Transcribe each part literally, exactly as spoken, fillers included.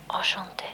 Enchantée.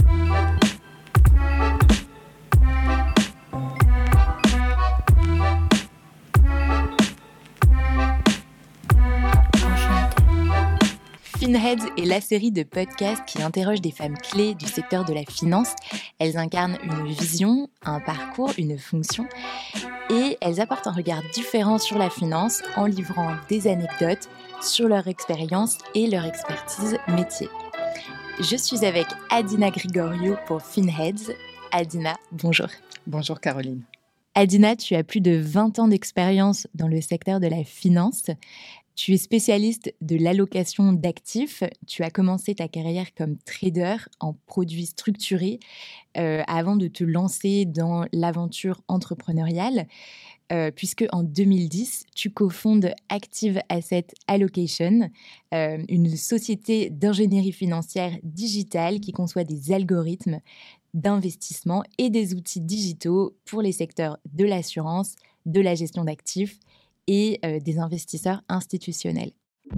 Finheads est la série de podcasts qui interroge des femmes clés du secteur de la finance. Elles incarnent une vision, un parcours, une fonction et elles apportent un regard différent sur la finance en livrant des anecdotes sur leur expérience et leur expertise métier. Je suis avec Adina Grigoriou pour Finheads. Adina, bonjour. Bonjour Caroline. Adina, tu as plus de vingt ans d'expérience dans le secteur de la finance. Tu es spécialiste de l'allocation d'actifs. Tu as commencé ta carrière comme trader en produits structurés euh, avant de te lancer dans l'aventure entrepreneuriale, euh, puisque en deux mille dix, tu cofondes Active Asset Allocation, euh, une société d'ingénierie financière digitale qui conçoit des algorithmes d'investissement et des outils digitaux pour les secteurs de l'assurance, de la gestion d'actifs et euh, des investisseurs institutionnels.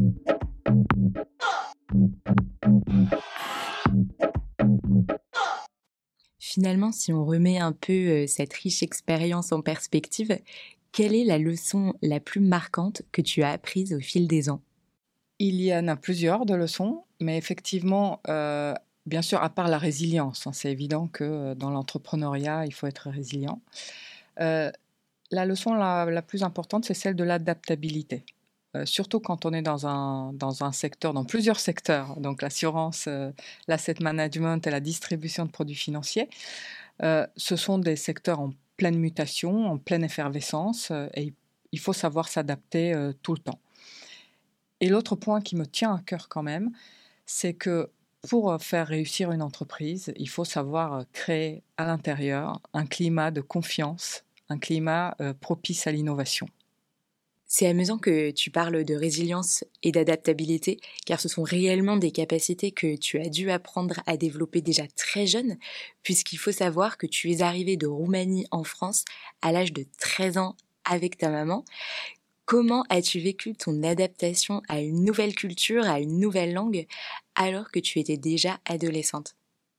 Finalement, si on remet un peu euh, cette riche expérience en perspective, quelle est la leçon la plus marquante que tu as apprise au fil des ans ? Il y en a plusieurs de leçons, mais effectivement, euh, bien sûr, à part la résilience, hein, c'est évident que dans l'entrepreneuriat, il faut être résilient. Euh, La leçon la, la plus importante, c'est celle de l'adaptabilité. Euh, surtout quand on est dans un, dans un secteur, dans plusieurs secteurs, donc l'assurance, euh, l'asset management et la distribution de produits financiers. Euh, ce sont des secteurs en pleine mutation, en pleine effervescence, euh, et il faut savoir s'adapter euh, tout le temps. Et l'autre point qui me tient à cœur quand même, c'est que pour faire réussir une entreprise, il faut savoir créer à l'intérieur un climat de confiance, un climat euh, propice à l'innovation. C'est amusant que tu parles de résilience et d'adaptabilité, car ce sont réellement des capacités que tu as dû apprendre à développer déjà très jeune, puisqu'il faut savoir que tu es arrivé de Roumanie en France à l'âge de treize ans avec ta maman. Comment as-tu vécu ton adaptation à une nouvelle culture, à une nouvelle langue, alors que tu étais déjà adolescente ?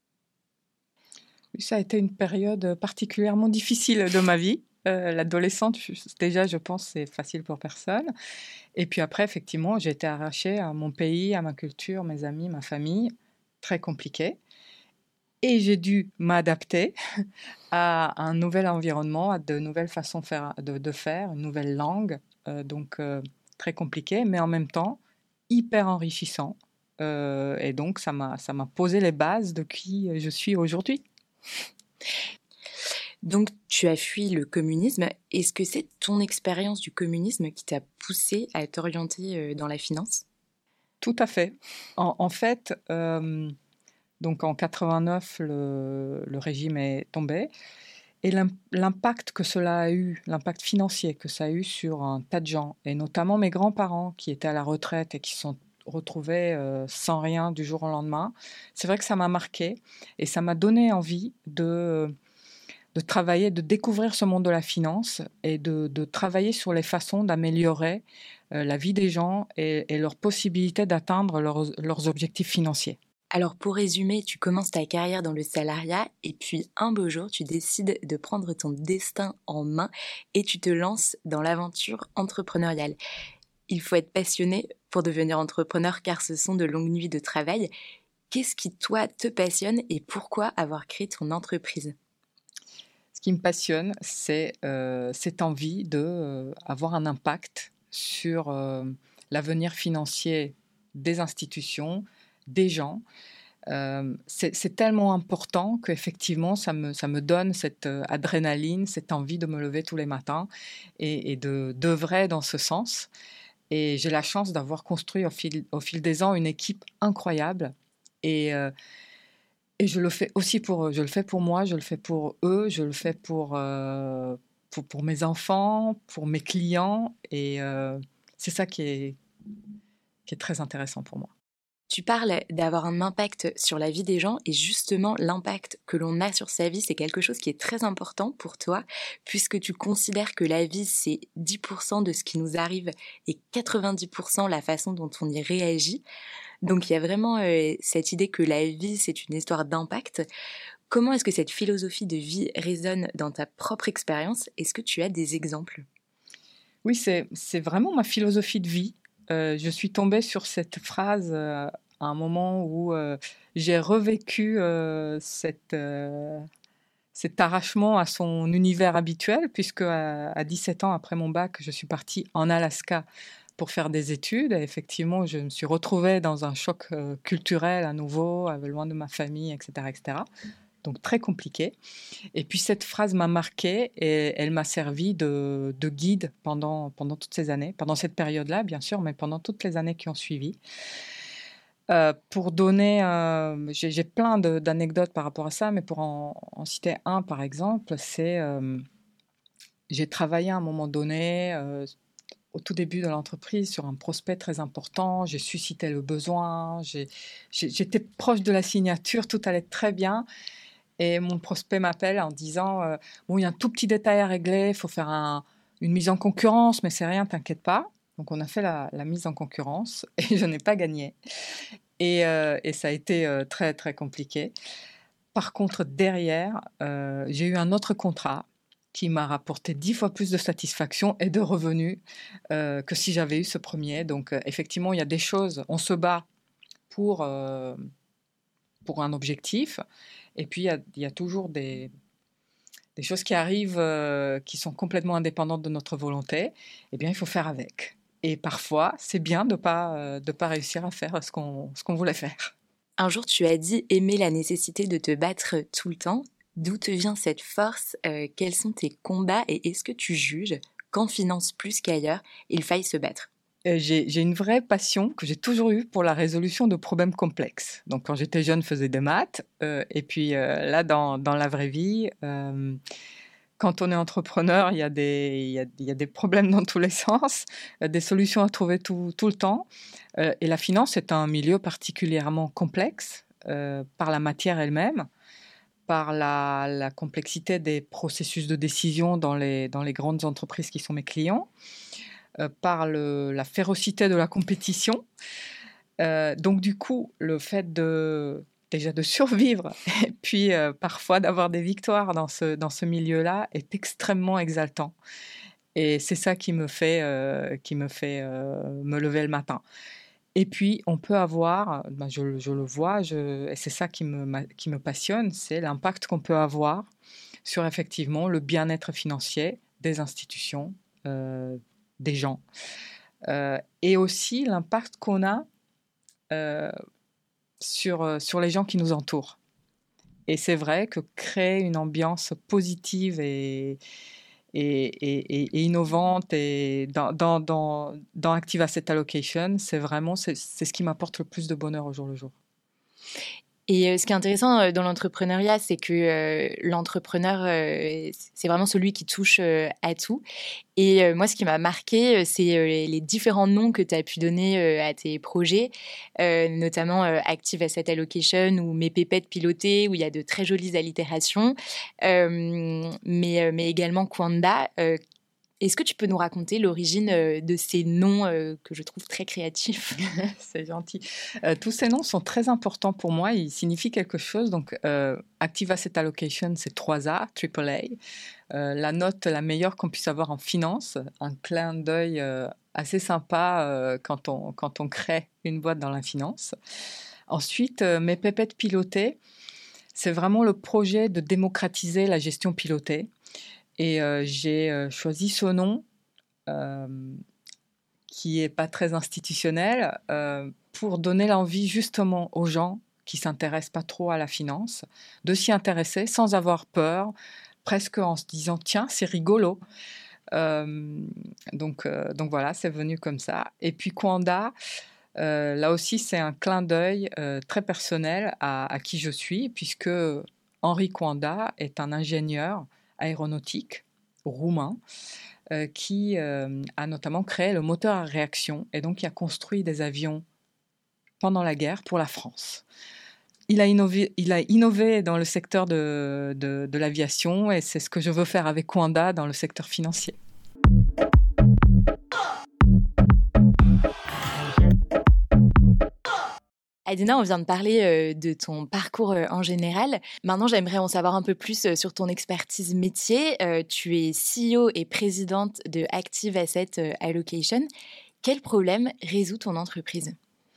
Ça a été une période particulièrement difficile de ma vie. Euh, l'adolescente, déjà, je pense, c'est facile pour personne. Et puis après, effectivement, j'ai été arrachée à mon pays, à ma culture, mes amis, ma famille. Très compliqué. Et j'ai dû m'adapter à un nouvel environnement, à de nouvelles façons faire, de, de faire, une nouvelle langue. Euh, donc, euh, très compliqué, mais en même temps, hyper enrichissant. Euh, et donc, ça m'a, ça m'a posé les bases de qui je suis aujourd'hui. Donc, tu as fui le communisme. Est-ce que c'est ton expérience du communisme qui t'a poussé à t'orienter dans la finance ? Tout à fait. En, en fait, euh, donc en quatre-vingt-neuf, le, le régime est tombé. Et l'impact que cela a eu, l'impact financier que ça a eu sur un tas de gens, et notamment mes grands-parents qui étaient à la retraite et qui se sont retrouvés euh, sans rien du jour au lendemain, c'est vrai que ça m'a marqué et ça m'a donné envie de... de travailler, de découvrir ce monde de la finance et de, de travailler sur les façons d'améliorer euh, la vie des gens et, et leur possibilité d'atteindre leurs, leurs objectifs financiers. Alors pour résumer, tu commences ta carrière dans le salariat et puis un beau jour, tu décides de prendre ton destin en main et tu te lances dans l'aventure entrepreneuriale. Il faut être passionné pour devenir entrepreneur car ce sont de longues nuits de travail. Qu'est-ce qui, toi, te passionne et pourquoi avoir créé ton entreprise ? Ce qui me passionne, c'est euh, cette envie d'avoir euh, un impact sur euh, l'avenir financier des institutions, des gens. Euh, c'est, c'est tellement important qu'effectivement, ça me, ça me donne cette euh, adrénaline, cette envie de me lever tous les matins et, et de, d'œuvrer dans ce sens. Et j'ai la chance d'avoir construit au fil, au fil des ans une équipe incroyable. Et... Euh, Et je le fais aussi pour eux. Je le fais pour moi, je le fais pour eux, je le fais pour, euh, pour, pour mes enfants, pour mes clients. Et euh, c'est ça qui est, qui est très intéressant pour moi. Tu parles d'avoir un impact sur la vie des gens et justement l'impact que l'on a sur sa vie, c'est quelque chose qui est très important pour toi puisque tu considères que la vie c'est dix pour cent de ce qui nous arrive et quatre-vingt-dix pour cent la façon dont on y réagit. Donc il y a vraiment euh, cette idée que la vie, c'est une histoire d'impact. Comment est-ce que cette philosophie de vie résonne dans ta propre expérience? Est-ce que tu as des exemples? Oui, c'est, c'est vraiment ma philosophie de vie. Euh, je suis tombée sur cette phrase euh, à un moment où euh, j'ai revécu euh, cette, euh, cet arrachement à son univers habituel, puisque à, à dix-sept ans après mon bac, je suis partie en Alaska pour faire des études. Et effectivement, je me suis retrouvée dans un choc euh, culturel à nouveau, euh, loin de ma famille, et cetera, et cetera. Donc très compliqué. Et puis cette phrase m'a marquée et elle m'a servi de, de guide pendant, pendant toutes ces années, pendant cette période-là, bien sûr, mais pendant toutes les années qui ont suivi. Euh, pour donner, euh, j'ai, j'ai plein de, d'anecdotes par rapport à ça, mais pour en, en citer un, par exemple, c'est, euh, j'ai travaillé à un moment donné, euh, au tout début de l'entreprise, sur un prospect très important, j'ai suscité le besoin, j'ai, j'ai- j'étais proche de la signature, tout allait très bien, et mon prospect m'appelle en disant, euh, bon, il y a un tout petit détail à régler, il faut faire un- une mise en concurrence, mais c'est rien, t'inquiète pas. Donc on a fait la, la mise en concurrence, et je n'ai pas gagné. Et, euh, et ça a été euh, très, très compliqué. Par contre, derrière, euh, j'ai eu un autre contrat qui m'a rapporté dix fois plus de satisfaction et de revenus euh, que si j'avais eu ce premier. Donc, euh, effectivement, il y a des choses, on se bat pour, euh, pour un objectif. Et puis, il y a, il y a toujours des, des choses qui arrivent euh, qui sont complètement indépendantes de notre volonté. Eh bien, il faut faire avec. Et parfois, c'est bien de ne pas, euh, de pas réussir à faire ce qu'on, ce qu'on voulait faire. Un jour, tu as dit aimer la nécessité de te battre tout le temps. D'où te vient cette force? Euh, Quels sont tes combats? Et est-ce que tu juges qu'en finance plus qu'ailleurs, il faille se battre? Euh, J'ai, j'ai une vraie passion que j'ai toujours eue pour la résolution de problèmes complexes. Donc, quand j'étais jeune, je faisais des maths. Euh, et puis euh, là, dans, dans la vraie vie, euh, quand on est entrepreneur, il y a des, il y a, il y a des problèmes dans tous les sens, euh, des solutions à trouver tout, tout le temps. Euh, et la finance est un milieu particulièrement complexe euh, par la matière elle-même, par la, la complexité des processus de décision dans les, dans les grandes entreprises qui sont mes clients, euh, par le, la férocité de la compétition. Euh, donc du coup, le fait de déjà de survivre et puis euh, parfois d'avoir des victoires dans ce, dans ce milieu-là est extrêmement exaltant. Et c'est ça qui me fait, euh, qui me, fait euh, me lever le matin. Et puis, on peut avoir, ben je, je le vois, je, et c'est ça qui me, qui me passionne, c'est l'impact qu'on peut avoir sur effectivement le bien-être financier des institutions, euh, des gens, euh, et aussi l'impact qu'on a euh, sur, euh, sur les gens qui nous entourent. Et c'est vrai que créer une ambiance positive et, et, et, et innovante et dans, dans, dans, dans Active Asset Allocation, c'est vraiment c'est, c'est ce qui m'apporte le plus de bonheur au jour le jour. Et euh, ce qui est intéressant euh, dans l'entrepreneuriat, c'est que euh, l'entrepreneur, euh, c'est vraiment celui qui touche euh, à tout. Et euh, moi, ce qui m'a marqué, euh, c'est euh, les différents noms que tu as pu donner euh, à tes projets, euh, notamment euh, Active Asset Allocation ou Mes pépettes pilotées, où il y a de très jolies allitérations, euh, mais, euh, mais également Kwanda. Euh, Est-ce que tu peux nous raconter l'origine euh, de ces noms euh, que je trouve très créatifs? C'est gentil. Euh, tous ces noms sont très importants pour moi. Ils signifient quelque chose. Donc, euh, Active Asset Allocation, c'est trois A, triple A. Euh, la note la meilleure qu'on puisse avoir en finance. Un clin d'œil euh, assez sympa euh, quand, on, quand on crée une boîte dans la finance. Ensuite, euh, Mes pépettes pilotées, c'est vraiment le projet de démocratiser la gestion pilotée. Et euh, j'ai euh, choisi ce nom euh, qui n'est pas très institutionnel euh, pour donner l'envie justement aux gens qui ne s'intéressent pas trop à la finance de s'y intéresser sans avoir peur, presque en se disant tiens, c'est rigolo. Euh, donc, euh, donc voilà, c'est venu comme ça. Et puis Kwanda, euh, là aussi, c'est un clin d'œil euh, très personnel à, à qui je suis, puisque Henri Kwanda est un ingénieur aéronautique roumain euh, qui euh, a notamment créé le moteur à réaction et donc qui a construit des avions pendant la guerre pour la France. Il a innové, il a innové dans le secteur de, de, de l'aviation et c'est ce que je veux faire avec Kwanda dans le secteur financier. Adina, on vient de parler euh, de ton parcours euh, en général. Maintenant, j'aimerais en savoir un peu plus euh, sur ton expertise métier. Euh, tu es C E O et présidente de Active Asset euh, Allocation. Quel problème résout ton entreprise?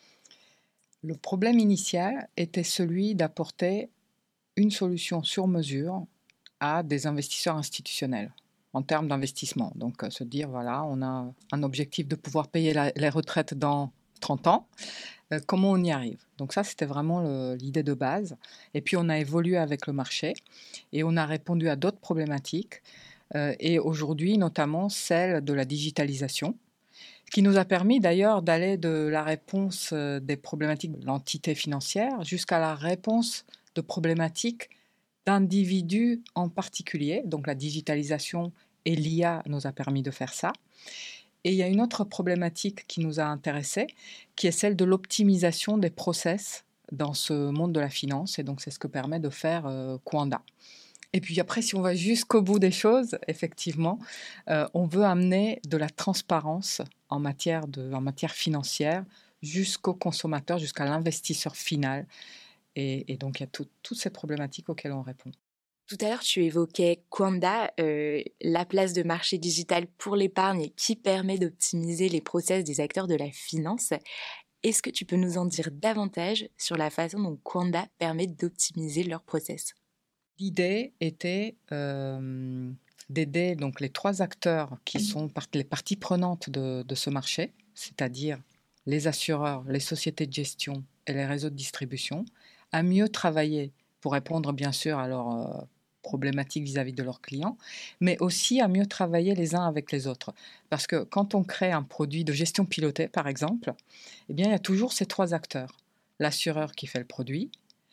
Le problème initial était celui d'apporter une solution sur mesure à des investisseurs institutionnels en termes d'investissement. Donc, euh, se dire, voilà, on a un objectif de pouvoir payer la, les retraites dans trente ans. Euh, comment on y arrive? Donc ça, c'était vraiment le, l'idée de base. Et puis, on a évolué avec le marché et on a répondu à d'autres problématiques. Euh, et aujourd'hui, notamment celle de la digitalisation, ce qui nous a permis d'ailleurs d'aller de la réponse euh, des problématiques de l'entité financière jusqu'à la réponse de problématiques d'individus en particulier. Donc la digitalisation et l'I A nous a permis de faire ça. Et il y a une autre problématique qui nous a intéressés, qui est celle de l'optimisation des process dans ce monde de la finance. Et donc c'est ce que permet de faire euh, Quanda. Et puis après, si on va jusqu'au bout des choses, effectivement, euh, on veut amener de la transparence en matière, de, en matière financière jusqu'au consommateur, jusqu'à l'investisseur final. Et, et donc, il y a tout, toutes ces problématiques auxquelles on répond. Tout à l'heure, tu évoquais Quanda, euh, la place de marché digital pour l'épargne qui permet d'optimiser les process des acteurs de la finance. Est-ce que tu peux nous en dire davantage sur la façon dont Quanda permet d'optimiser leurs process? L'idée était euh, d'aider donc, les trois acteurs qui sont part- les parties prenantes de, de ce marché, c'est-à-dire les assureurs, les sociétés de gestion et les réseaux de distribution, à mieux travailler pour répondre bien sûr à leurs euh, problématiques vis-à-vis de leurs clients, mais aussi à mieux travailler les uns avec les autres. Parce que quand on crée un produit de gestion pilotée, par exemple, eh bien, il y a toujours ces trois acteurs. L'assureur qui fait le produit,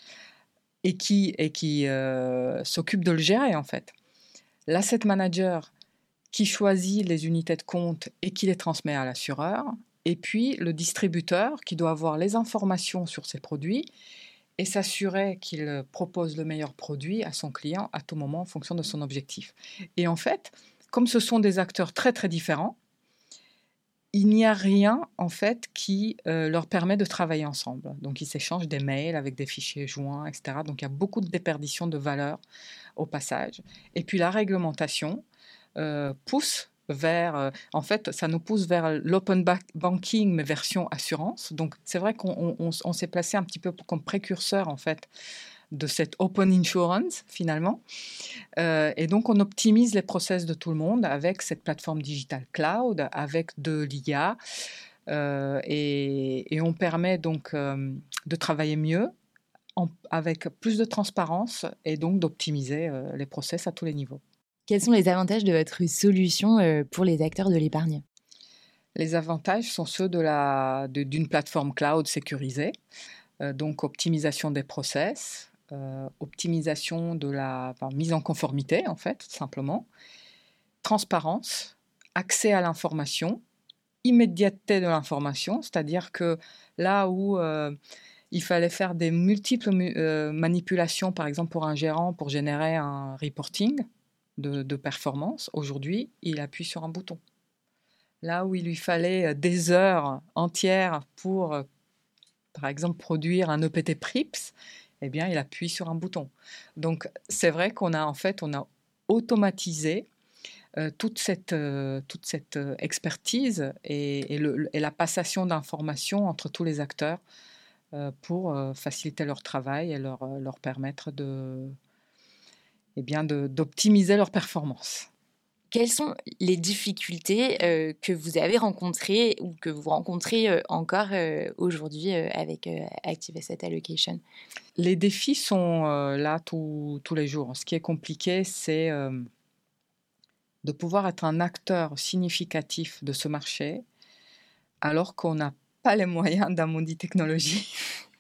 et qui, et qui euh, s'occupe de le gérer en fait. L'asset manager qui choisit les unités de compte et qui les transmet à l'assureur, et puis le distributeur qui doit avoir les informations sur ses produits et s'assurer qu'il propose le meilleur produit à son client à tout moment en fonction de son objectif. Et en fait, comme ce sont des acteurs très très différents, il n'y a rien en fait qui euh, leur permet de travailler ensemble. Donc ils s'échangent des mails avec des fichiers joints, et cetera. Donc il y a beaucoup de déperdition de valeur au passage. Et puis la réglementation euh, pousse vers, euh, en fait, ça nous pousse vers l'open banking mais version assurance. Donc c'est vrai qu'on on, on, on s'est placé un petit peu comme précurseur en fait de cette open insurance finalement. Euh, et donc, on optimise les process de tout le monde avec cette plateforme digitale cloud, avec de l'I A, euh, et, et on permet donc euh, de travailler mieux, en, avec plus de transparence et donc d'optimiser euh, les process à tous les niveaux. Quels sont les avantages de votre solution euh, pour les acteurs de l'épargne? Les avantages sont ceux de la, de, d'une plateforme cloud sécurisée, euh, donc optimisation des process, Euh, optimisation de la enfin, mise en conformité, en fait, simplement, transparence, accès à l'information, immédiateté de l'information, c'est-à-dire que là où euh, il fallait faire des multiples euh, manipulations, par exemple pour un gérant, pour générer un reporting de, de performance, aujourd'hui, il appuie sur un bouton. Là où il lui fallait des heures entières pour, euh, par exemple, produire un E P T Prips, eh bien, il appuie sur un bouton. Donc, c'est vrai qu'on a en fait, on a automatisé euh, toute cette, euh, toute cette euh, expertise et, et, le, et la passation d'informations entre tous les acteurs euh, pour euh, faciliter leur travail et leur, euh, leur permettre de, eh bien, de, d'optimiser leur performance. Quelles sont les difficultés euh, que vous avez rencontrées ou que vous rencontrez euh, encore euh, aujourd'hui euh, avec euh, Active Asset Allocation? Les défis sont euh, là tous les jours. Ce qui est compliqué, c'est euh, de pouvoir être un acteur significatif de ce marché alors qu'on n'a pas les moyens d'Amundi Technologies.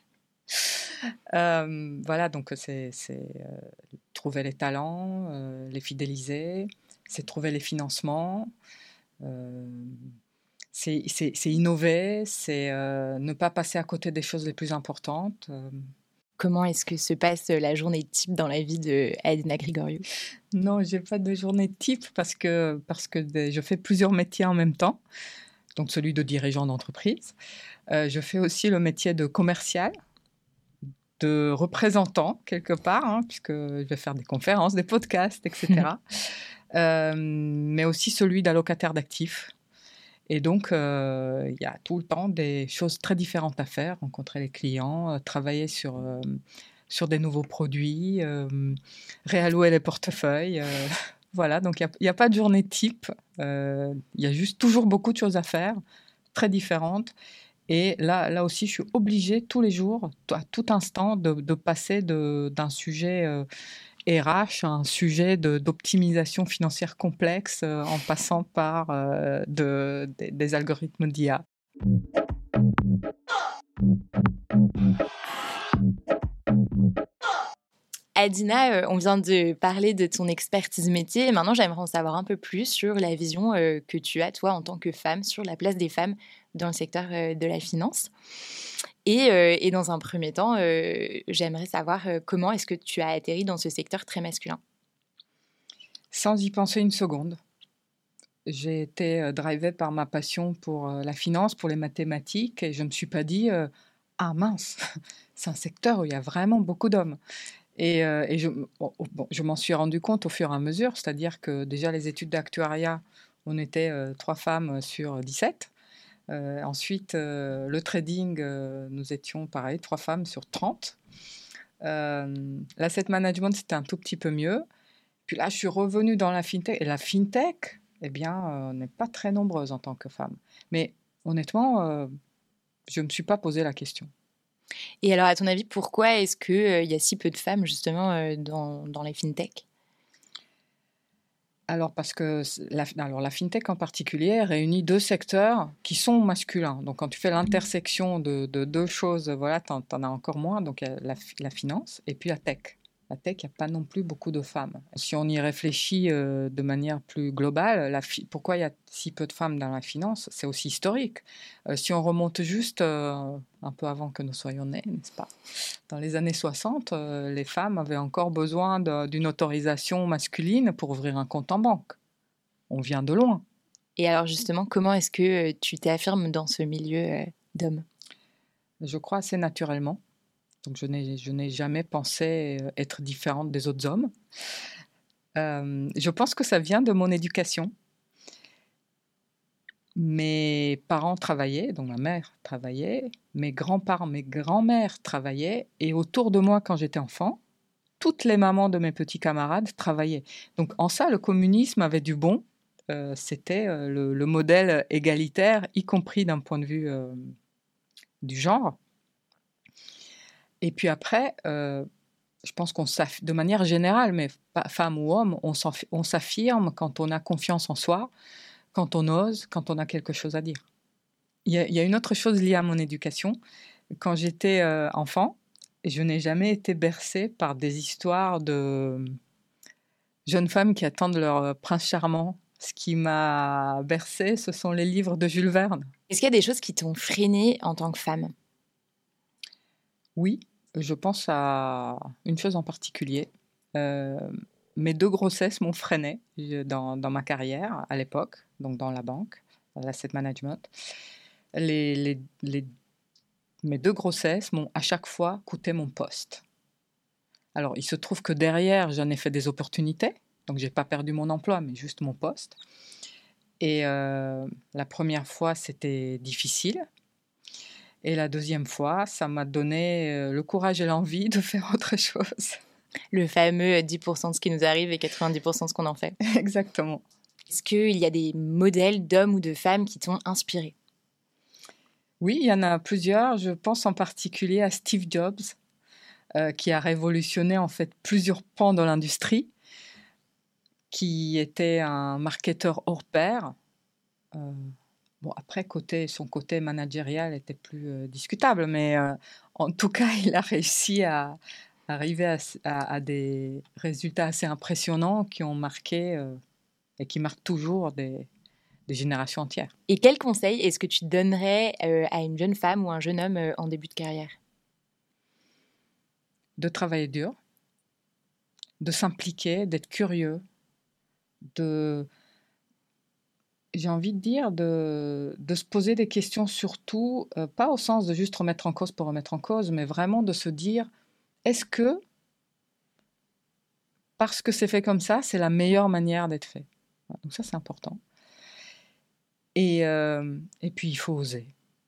euh, voilà, donc c'est, c'est euh, trouver les talents, euh, les fidéliser, c'est trouver les financements, euh, c'est, c'est, c'est innover, c'est euh, ne pas passer à côté des choses les plus importantes. Euh. Comment est-ce que se passe la journée type dans la vie de Adina Grigoriou? Non, j'ai pas de journée type parce que, parce que je fais plusieurs métiers en même temps, donc celui de dirigeant d'entreprise. Euh, je fais aussi le métier de commercial, de représentant quelque part, hein, puisque je vais faire des conférences, des podcasts, et cetera. euh, mais aussi celui d'allocataire d'actifs. Et donc, euh, il y a tout le temps des choses très différentes à faire, rencontrer les clients, euh, travailler sur, euh, sur des nouveaux produits, euh, réallouer les portefeuilles. euh, voilà, donc il n'y a, a pas de journée type. euh, Il y a juste toujours beaucoup de choses à faire, très différentes. Et là, là aussi, je suis obligée tous les jours, à tout instant, de, de passer de, d'un sujet euh, R H à un sujet de, d'optimisation financière complexe euh, en passant par euh, de, des, des algorithmes d'I A. Adina, euh, on vient de parler de ton expertise métier et maintenant j'aimerais en savoir un peu plus sur la vision euh, que tu as, toi, en tant que femme, sur la place des femmes dans le secteur euh, de la finance. Et, euh, et dans un premier temps, euh, j'aimerais savoir euh, comment est-ce que tu as atterri dans ce secteur très masculin. Sans y penser une seconde. J'ai été euh, drivée par ma passion pour euh, la finance, pour les mathématiques, et je ne me suis pas dit euh, ah mince, c'est un secteur où il y a vraiment beaucoup d'hommes. Et, euh, et je, bon, bon, je m'en suis rendu compte au fur et à mesure, c'est-à-dire que déjà les études d'actuariat, on était euh, trois femmes sur dix-sept. Euh, ensuite, euh, le trading, euh, nous étions pareil, trois femmes sur trente. Euh, l'asset management, c'était un tout petit peu mieux. Puis là, je suis revenue dans la fintech. Et la fintech, eh bien, euh, on n'est pas très nombreuses en tant que femmes. Mais honnêtement, euh, je ne me suis pas posé la question. Et alors, à ton avis, pourquoi est-ce qu'il euh, y a si peu de femmes, justement, euh, dans, dans les fintech ? Alors, parce que la, alors, la fintech en particulier réunit deux secteurs qui sont masculins. Donc, quand tu fais l'intersection de, de deux choses, voilà, tu en, en as encore moins. Donc, la, la finance et puis la tech. La tech, il n'y a pas non plus beaucoup de femmes. Si on y réfléchit euh, de manière plus globale, la fi- pourquoi il y a si peu de femmes dans la finance, c'est aussi historique. Euh, si on remonte juste euh, un peu avant que nous soyons nés, n'est-ce pas ? Dans les années soixante, euh, les femmes avaient encore besoin de, d'une autorisation masculine pour ouvrir un compte en banque. On vient de loin. Et alors, justement, comment est-ce que euh, tu t'affirmes dans ce milieu euh, d'hommes ? Je crois assez naturellement. Donc, je n'ai, je n'ai jamais pensé être différente des autres hommes. Euh, je pense que ça vient de mon éducation. Mes parents travaillaient, donc ma mère travaillait, mes grands-parents, mes grands-mères travaillaient, et autour de moi, quand j'étais enfant, toutes les mamans de mes petits camarades travaillaient. Donc, en ça, le communisme avait du bon. Euh, c'était euh, le, le modèle égalitaire, y compris d'un point de vue euh, du genre. Et puis après, euh, je pense qu'on s'aff... de manière générale, mais pas femme ou homme, on, s'enf... on s'affirme quand on a confiance en soi, quand on ose, quand on a quelque chose à dire. Il y a, il y a une autre chose liée à mon éducation. Quand j'étais euh, enfant, je n'ai jamais été bercée par des histoires de jeunes femmes qui attendent leur prince charmant. Ce qui m'a bercée, ce sont les livres de Jules Verne. Est-ce qu'il y a des choses qui t'ont freinée en tant que femme ? Oui, je pense à une chose en particulier. Euh, mes deux grossesses m'ont freinée dans, dans ma carrière à l'époque, donc dans la banque, l'asset management. Les, les, les, mes deux grossesses m'ont à chaque fois coûté mon poste. Alors, il se trouve que derrière, j'en ai fait des opportunités. Donc, je n'ai pas perdu mon emploi, mais juste mon poste. Et euh, la première fois, c'était difficile. Et la deuxième fois, ça m'a donné euh, le courage et l'envie de faire autre chose. Le fameux dix pour cent de ce qui nous arrive et quatre-vingt-dix pour cent de ce qu'on en fait. Exactement. Est-ce qu'il y a des modèles d'hommes ou de femmes qui t'ont inspiré ? Oui, il y en a plusieurs. Je pense en particulier à Steve Jobs, euh, qui a révolutionné en fait plusieurs pans de l'industrie, qui était un marketeur hors pair. Euh, bon, après, côté, son côté managérial était plus euh, discutable, mais euh, en tout cas, il a réussi à, à arriver à, à, à des résultats assez impressionnants qui ont marqué euh, et qui marquent toujours des, des générations entières. Et quel conseil est-ce que tu donnerais euh, à une jeune femme ou un jeune homme euh, en début de carrière ? De travailler dur, de s'impliquer, d'être curieux, de, j'ai envie de dire, de, de se poser des questions surtout, euh, pas au sens de juste remettre en cause pour remettre en cause, mais vraiment de se dire, est-ce que, parce que c'est fait comme ça, c'est la meilleure manière d'être fait? Voilà, donc ça, c'est important. Et, euh, et puis, il faut oser.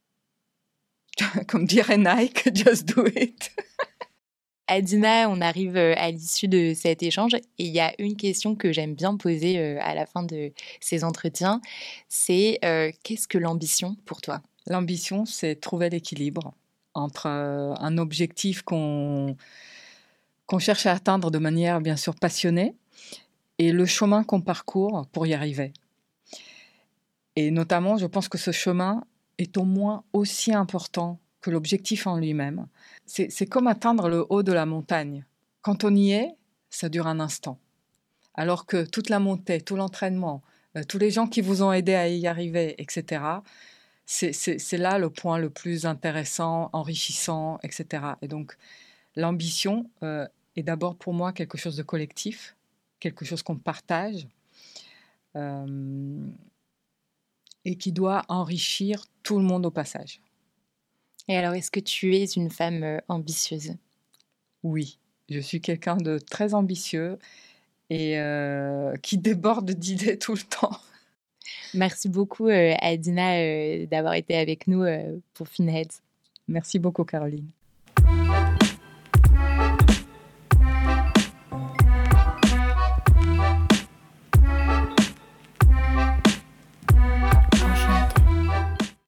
Comme dirait Nike, just do it. Adina, on arrive euh, à l'issue de cet échange et il y a une question que j'aime bien poser euh, à la fin de ces entretiens, c'est euh, qu'est-ce que l'ambition pour toi? L'ambition, c'est trouver l'équilibre entre euh, un objectif qu'on qu'on cherche à atteindre de manière bien sûr passionnée et le chemin qu'on parcourt pour y arriver. Et notamment, je pense que ce chemin est au moins aussi important que l'objectif en lui-même. C'est, c'est comme atteindre le haut de la montagne. Quand on y est, ça dure un instant. Alors que toute la montée, tout l'entraînement, euh, tous les gens qui vous ont aidé à y arriver, et cetera, c'est, c'est, c'est là le point le plus intéressant, enrichissant, et cetera. Et donc, l'ambition euh, est d'abord pour moi quelque chose de collectif, quelque chose qu'on partage. Euh, et qui doit enrichir tout le monde au passage. Et alors, est-ce que tu es une femme euh, ambitieuse? Oui, je suis quelqu'un de très ambitieux et euh, qui déborde d'idées tout le temps. Merci beaucoup, euh, Adina, euh, d'avoir été avec nous euh, pour Finheads. Merci beaucoup, Caroline.